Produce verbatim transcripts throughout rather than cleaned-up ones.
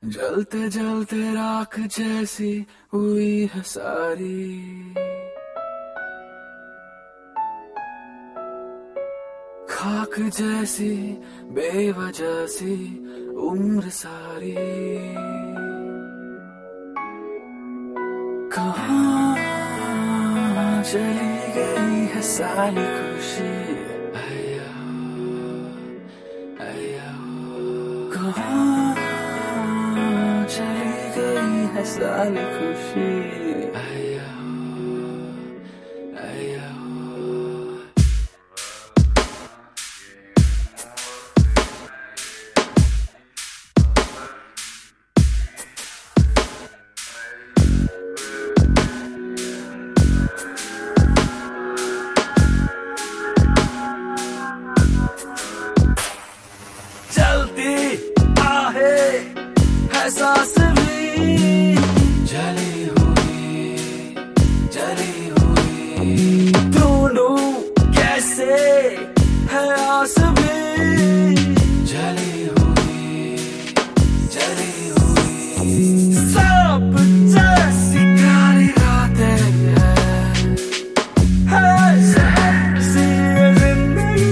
जलते जलते राख जैसी हुई है सारी, खाक जैसी बेवजह सी उम्र सारी। कहाँ चली गई है सारी खुशी, अया अया। कहाँ चली गई है सारी खुशी, अया अया। चलती आहे है सांस भी जली हुई जली हुई, ढूंढूं कैसे है आस भी जली हुई जली हुई। सांप जैसी काली रातें हैं, है सी जिंदगी।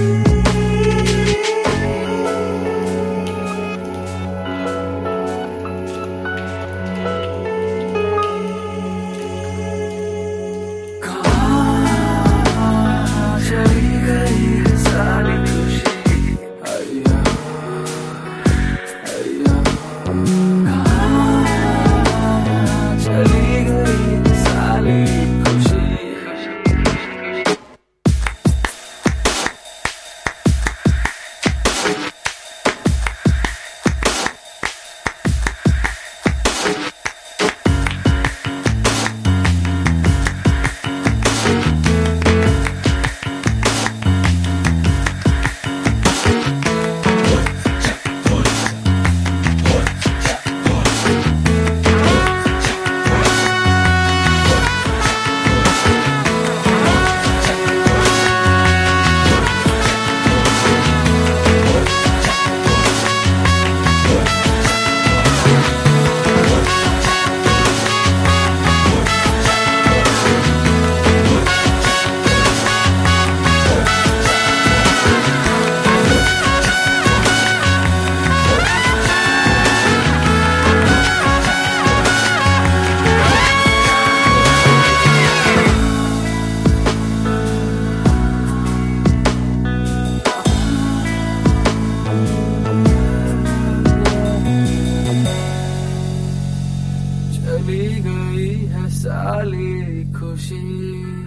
चली गई है सारी खुशी, अया अया। चली गई है सारी खुशी। चली गई है सारी खुशी।